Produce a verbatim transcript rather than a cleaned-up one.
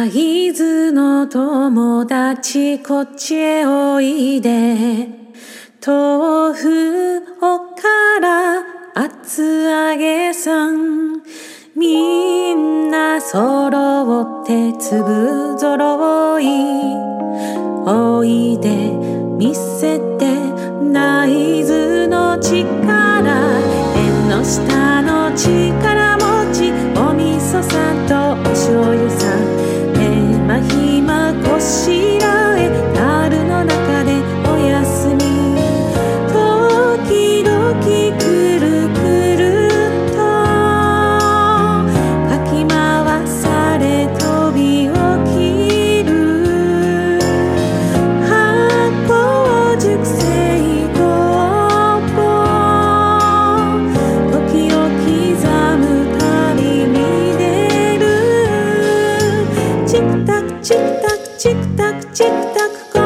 会津の友達こっちへおいで、豆腐おから厚揚げさん、みんな揃って粒揃い、おいで見せて内図の力、縁の下の力持ち、お味噌さんとお醤油さん、手間暇こしらえ、樽の中でおやすみ、時々くるくるとかき回され飛び起きる、発酵熟成工房、時を刻む旅に出る、チクタクチクタクチクタクチクタク